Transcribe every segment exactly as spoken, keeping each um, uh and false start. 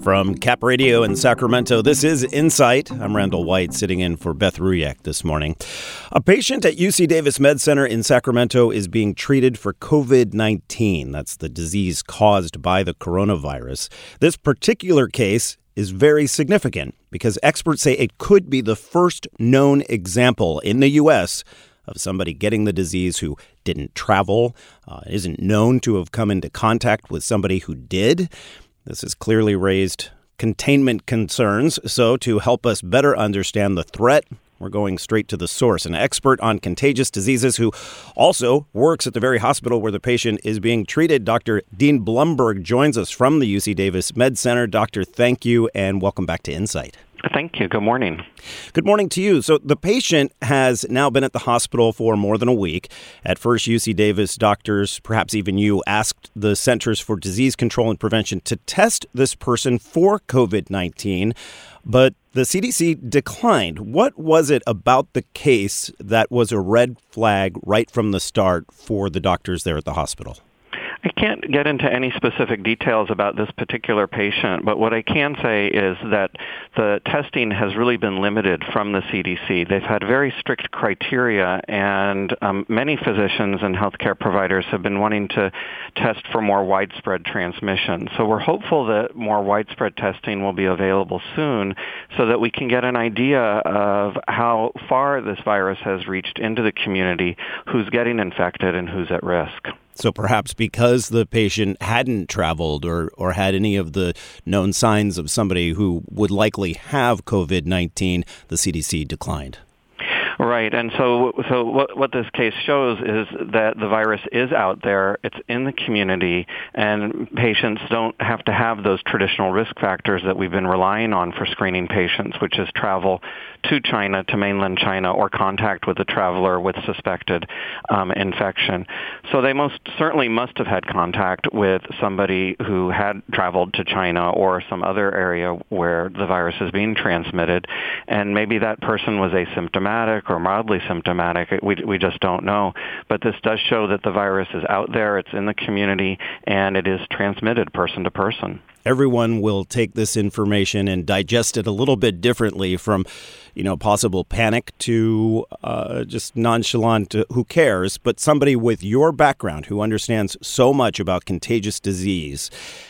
From Cap Radio in Sacramento, this is Insight. I'm Randall White, sitting in for Beth Ruyak this morning. A patient at U C Davis Med Center in Sacramento is being treated for covid nineteen. That's the disease caused by the coronavirus. This particular case is very significant because experts say it could be the first known example in the U S of somebody getting the disease who didn't travel, uh, isn't known to have come into contact with somebody who did. This has clearly raised containment concerns. So to help us better understand the threat, we're going straight to the source. An expert on contagious diseases who also works at the very hospital where the patient is being treated, Doctor Dean Blumberg, joins us from the U C Davis Med Center. Doctor, thank you and welcome back to Insight. Thank you. Good morning. Good morning to you. So the patient has now been at the hospital for more than a week. At first, U C Davis doctors, perhaps even you, asked the Centers for Disease Control and Prevention to test this person for covid nineteen, but the C D C declined. What was it about the case that was a red flag right from the start for the doctors there at the hospital? I can't get into any specific details about this particular patient, but what I can say is that the testing has really been limited from the C D C. They've had very strict criteria, and um, many physicians and healthcare providers have been wanting to test for more widespread transmission. So we're hopeful that more widespread testing will be available soon so that we can get an idea of how far this virus has reached into the community, who's getting infected, and who's at risk. So perhaps because the patient hadn't traveled or, or had any of the known signs of somebody who would likely have covid nineteen, the C D C declined. Right, and so so what, what this case shows is that the virus is out there, it's in the community, and patients don't have to have those traditional risk factors that we've been relying on for screening patients, which is travel to China, to mainland China, or contact with a traveler with suspected um, infection. So they most certainly must have had contact with somebody who had traveled to China or some other area where the virus is being transmitted, and maybe that person was asymptomatic or mildly symptomatic. We, we just don't know. But this does show that the virus is out there, it's in the community, and it is transmitted person to person. Everyone will take this information and digest it a little bit differently, from, you know, possible panic to uh, just nonchalant, uh, who cares, but somebody with your background who understands so much about contagious disease.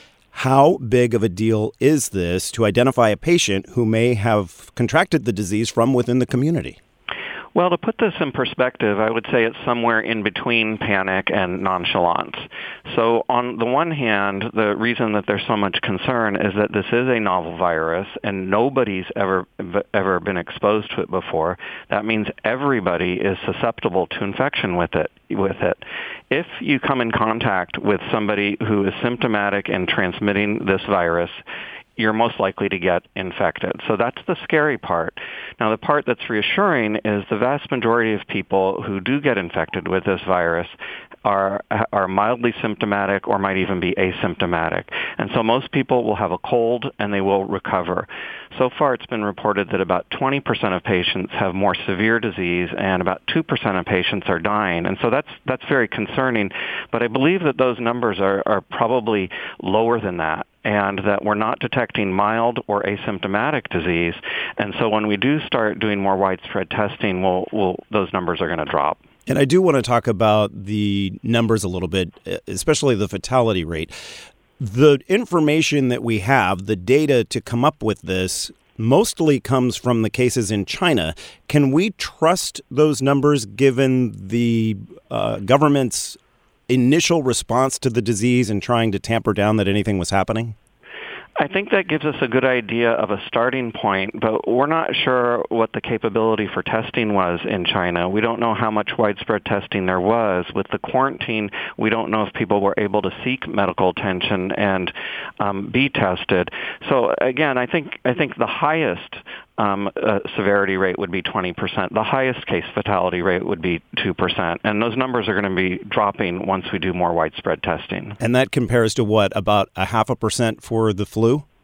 How big of a deal is this to identify a patient who may have contracted the disease from within the community? Well, to put this in perspective, I would say it's somewhere in between panic and nonchalance. So on the one hand, the reason that there's so much concern is that this is a novel virus and nobody's ever ever been exposed to it before. That means everybody is susceptible to infection with it. With it. If you come in contact with somebody who is symptomatic and transmitting this virus, you're most likely to get infected. So that's the scary part. Now, the part that's reassuring is the vast majority of people who do get infected with this virus are are mildly symptomatic or might even be asymptomatic. And so most people will have a cold and they will recover. So far, it's been reported that about twenty percent of patients have more severe disease and about two percent of patients are dying. And so that's that's very concerning. But I believe that those numbers are, are probably lower than that, and that we're not detecting mild or asymptomatic disease. And so when we do start doing more widespread testing, we'll, we'll, those numbers are going to drop. And I do want to talk about the numbers a little bit, especially the fatality rate. The information that we have, the data to come up with this, mostly comes from the cases in China. Can we trust those numbers given the uh, government's initial response to the disease and trying to tamper down that anything was happening? I think that gives us a good idea of a starting point, but we're not sure what the capability for testing was in China. We don't know how much widespread testing there was. With the quarantine, we don't know if people were able to seek medical attention and um, be tested. So again, I think I think the highest um, uh, severity rate would be twenty percent. The highest case fatality rate would be two percent. And those numbers are going to be dropping once we do more widespread testing. And that compares to what, about a half a percent for the flu?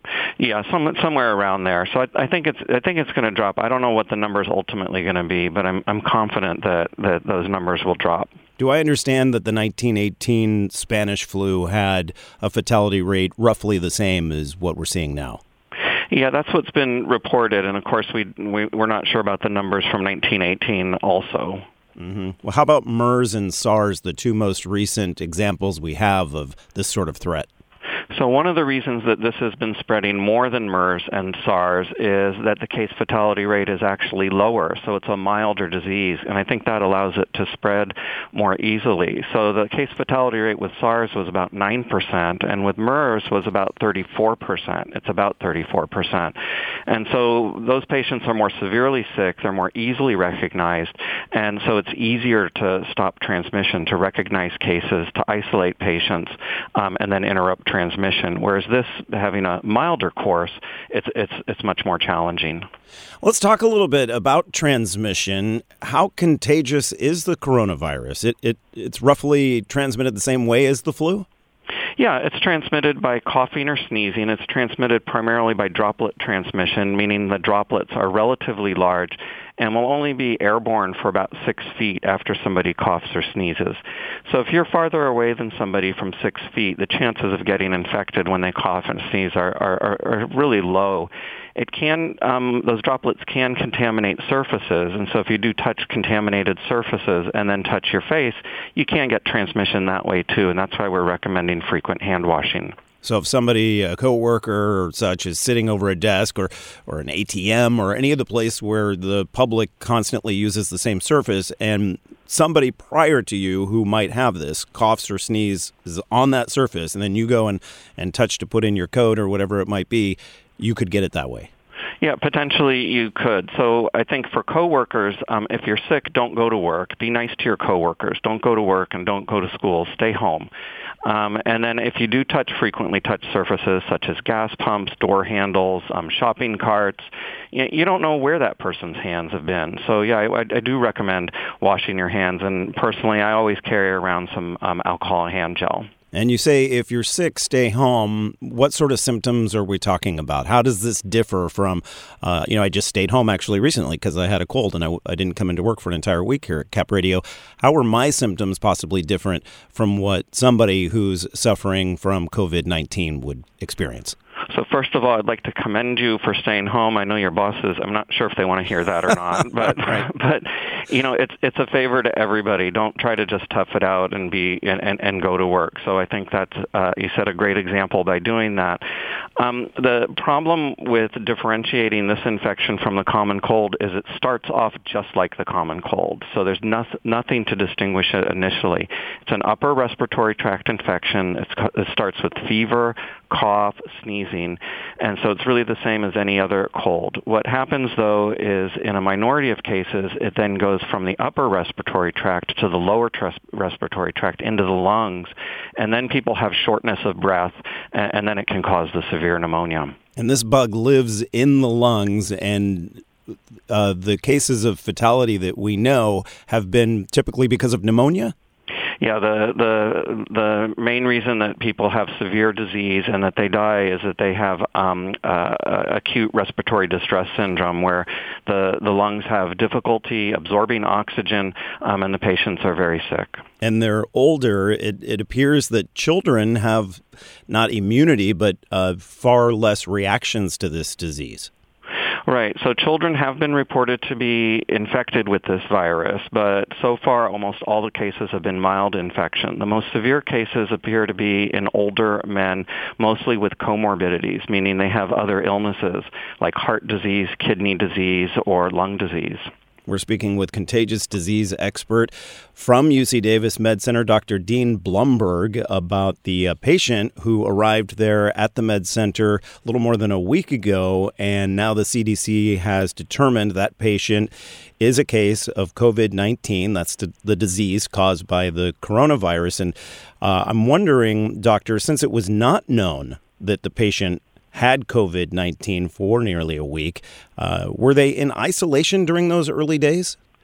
Yeah, some, somewhere around there. So I, I think it's I think it's going to drop. I don't know what the number is ultimately going to be, but I'm I'm confident that, that those numbers will drop. Do I understand that the nineteen eighteen Spanish flu had a fatality rate roughly the same as what we're seeing now? Yeah, that's what's been reported, and of course we, we we're not sure about the numbers from nineteen eighteen also. Mm-hmm. Well, how about MERS and SARS, the two most recent examples we have of this sort of threat? So one of the reasons that this has been spreading more than MERS and SARS is that the case fatality rate is actually lower. So it's a milder disease, and I think that allows it to spread more easily. So the case fatality rate with SARS was about nine percent, and with MERS was about thirty-four percent. It's about thirty-four percent. And so those patients are more severely sick, they're more easily recognized, and so it's easier to stop transmission, to recognize cases, to isolate patients, um, and then interrupt transmission. Whereas this, having a milder course, it's it's it's much more challenging. Let's talk a little bit about transmission. How contagious is the coronavirus? It it it's roughly transmitted the same way as the flu? Yeah, it's transmitted by coughing or sneezing. It's transmitted primarily by droplet transmission, meaning the droplets are relatively large and will only be airborne for about six feet after somebody coughs or sneezes. So if you're farther away than somebody from six feet, the chances of getting infected when they cough and sneeze are, are, are really low. It can, um, those droplets can contaminate surfaces, and so if you do touch contaminated surfaces and then touch your face, you can get transmission that way too, and that's why we're recommending frequent hand washing. So if somebody, a coworker or such, is sitting over a desk or, or an A T M or any other place where the public constantly uses the same surface, and somebody prior to you who might have this coughs or sneezes on that surface, and then you go and, and touch to put in your coat or whatever it might be, you could get it that way. Yeah, potentially you could. So I think for coworkers, um, if you're sick, don't go to work. Be nice to your coworkers. Don't go to work and don't go to school. Stay home. Um, and then if you do touch frequently touch surfaces such as gas pumps, door handles, um, shopping carts, you, you don't know where that person's hands have been. So yeah, I, I do recommend washing your hands. And personally, I always carry around some um, alcohol hand gel. And you say if you're sick, stay home. What sort of symptoms are we talking about? How does this differ from, uh, you know, I just stayed home actually recently because I had a cold and I, I didn't come into work for an entire week here at Cap Radio. How are my symptoms possibly different from what somebody who's suffering from COVID nineteen would experience? So first of all, I'd like to commend you for staying home. I know your bosses, I'm not sure if they want to hear that or not, but right. but you know, it's it's a favor to everybody. Don't try to just tough it out and be and, and, and go to work. So I think that's uh, you set a great example by doing that. Um, the problem with differentiating this infection from the common cold is it starts off just like the common cold. So there's no, nothing to distinguish it initially. It's an upper respiratory tract infection. It's, it starts with fever, cough, sneezing, and so it's really the same as any other cold. What happens, though, is in a minority of cases, it then goes from the upper respiratory tract to the lower tres- respiratory tract into the lungs, and then people have shortness of breath, and, and then it can cause the severe pneumonia. And this bug lives in the lungs, and uh, the cases of fatality that we know have been typically because of pneumonia? Yeah, the the the main reason that people have severe disease and that they die is that they have um, uh, acute respiratory distress syndrome, where the, the lungs have difficulty absorbing oxygen, um, and the patients are very sick. And they're older. It, it appears that children have not immunity, but uh, far less reactions to this disease. Right. So children have been reported to be infected with this virus, but so far almost all the cases have been mild infection. The most severe cases appear to be in older men, mostly with comorbidities, meaning they have other illnesses like heart disease, kidney disease, or lung disease. We're speaking with contagious disease expert from U C Davis Med Center, Doctor Dean Blumberg, about the uh, patient who arrived there at the Med Center a little more than a week ago, and now the C D C has determined that patient is a case of COVID nineteen. That's the, the disease caused by the coronavirus. And uh, I'm wondering, doctor, since it was not known that the patient had COVID nineteen for nearly a week. Uh, were they in isolation during those early days?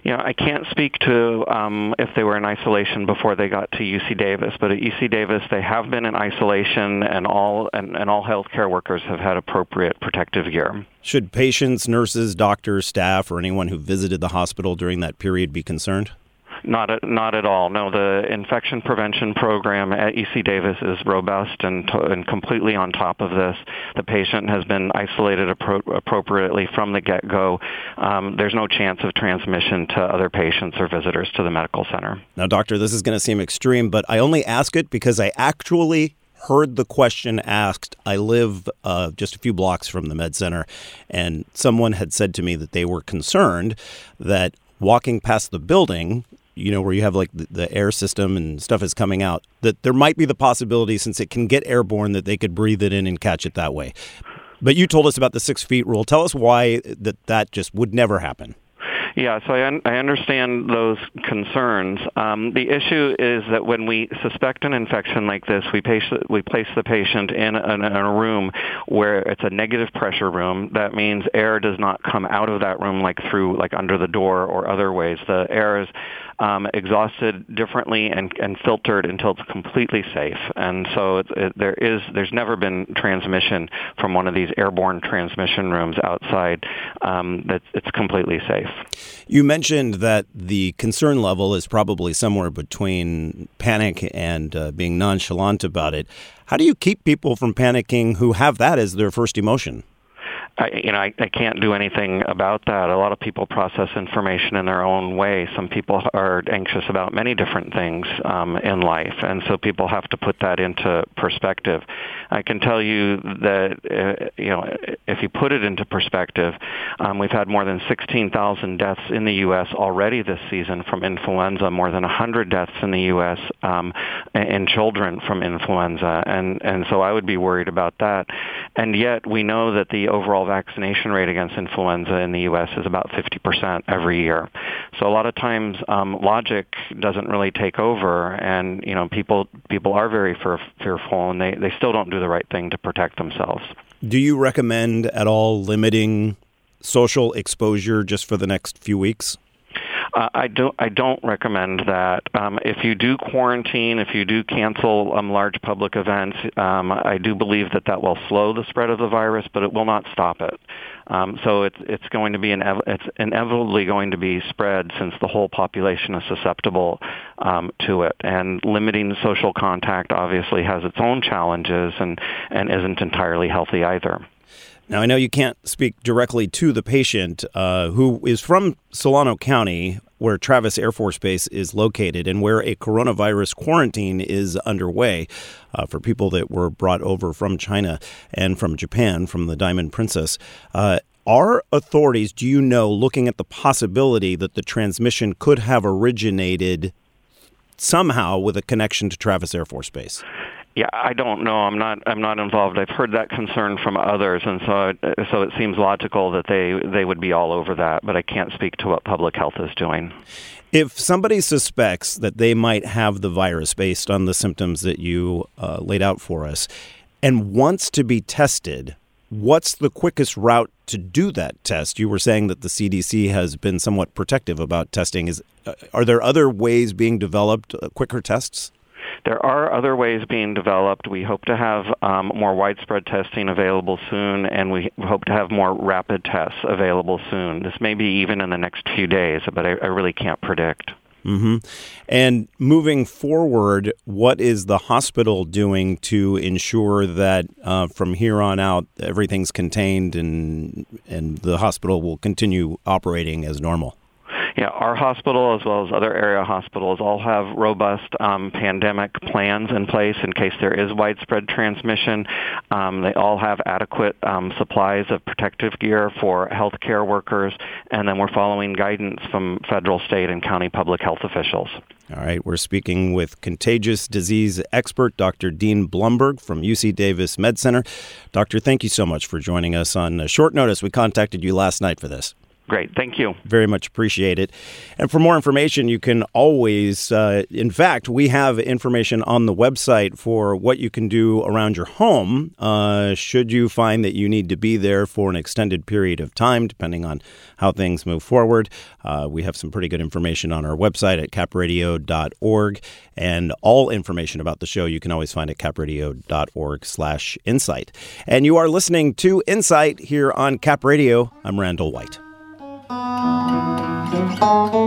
You know, I can't speak to um, if they were in isolation before they got to U C Davis, but at U C Davis they have been in isolation, and all and, and all healthcare workers have had appropriate protective gear. Should patients, nurses, doctors, staff, or anyone who visited the hospital during that period be concerned? Not at, not at all. No, the infection prevention program at U C Davis is robust and, to, and completely on top of this. The patient has been isolated appro- appropriately from the get-go. Um, there's no chance of transmission to other patients or visitors to the medical center. Now, doctor, this is going to seem extreme, but I only ask it because I actually heard the question asked. I live uh, just a few blocks from the med center, and someone had said to me that they were concerned that walking past the building, you know, where you have like the, the air system and stuff is coming out, that there might be the possibility, since it can get airborne, that they could breathe it in and catch it that way. But you told us about the six feet rule. Tell us why that that just would never happen. Yeah, so I, un- I understand those concerns. Um, the issue is that when we suspect an infection like this, we, patient, we place the patient in a, in a room where it's a negative pressure room. That means air does not come out of that room like through, like under the door or other ways. The air is um, exhausted differently and, and filtered until it's completely safe. And so it, it, there is, there's never been transmission from one of these airborne transmission rooms outside. Um, that it's completely safe. You mentioned that the concern level is probably somewhere between panic and uh, being nonchalant about it. How do you keep people from panicking who have that as their first emotion? I, you know, I, I can't do anything about that. A lot of people process information in their own way. Some people are anxious about many different things um, in life, and so people have to put that into perspective. I can tell you that, uh, you know, if you put it into perspective, um, we've had more than sixteen thousand deaths in the U S already this season from influenza, more than one hundred deaths in the U S um, in children from influenza, and, and so I would be worried about that. And yet we know that the overall vaccination rate against influenza in the U S is about fifty percent every year. So a lot of times um, logic doesn't really take over, and you know people people are very fear, fearful, and they, they still don't do the right thing to protect themselves. Do you recommend at all limiting social exposure just for the next few weeks? Uh, I don't. I don't recommend that. Um, if you do quarantine, if you do cancel um, large public events, um, I do believe that that will slow the spread of the virus, but it will not stop it. Um, so it's it's going to be inev- it's inevitably going to be spread, since the whole population is susceptible um, to it. And limiting social contact obviously has its own challenges and and isn't entirely healthy either. Now, I know you can't speak directly to the patient uh, who is from Solano County, where Travis Air Force Base is located, and where a coronavirus quarantine is underway uh, for people that were brought over from China and from Japan, from the Diamond Princess. Uh, are authorities, do you know, looking at the possibility that the transmission could have originated somehow with a connection to Travis Air Force Base? Yeah, I don't know. I'm not. I'm not involved. I've heard that concern from others, and so it, so it seems logical that they they would be all over that. But I can't speak to what public health is doing. If somebody suspects that they might have the virus based on the symptoms that you uh, laid out for us, and wants to be tested, what's the quickest route to do that test? You were saying that the C D C has been somewhat protective about testing. Is uh, are there other ways being developed, uh, quicker tests? There are other ways being developed. We hope to have um, more widespread testing available soon, and we hope to have more rapid tests available soon. This may be even in the next few days, but I, I really can't predict. Mm-hmm. And moving forward, what is the hospital doing to ensure that uh, from here on out, everything's contained and and the hospital will continue operating as normal? Yeah, our hospital, as well as other area hospitals, all have robust um, pandemic plans in place in case there is widespread transmission. Um, they all have adequate um, supplies of protective gear for healthcare workers, and then we're following guidance from federal, state, and county public health officials. All right, we're speaking with contagious disease expert Doctor Dean Blumberg from U C Davis Med Center. Doctor, thank you so much for joining us on short notice. We contacted you last night for this. Great. Thank you. Very much appreciate it. And for more information, you can always, uh, in fact, we have information on the website for what you can do around your home uh, should you find that you need to be there for an extended period of time, depending on how things move forward. Uh, we have some pretty good information on our website at cap radio dot org. And all information about the show you can always find at cap radio dot org slash insight. And you are listening to Insight here on Cap Radio. I'm Randall White.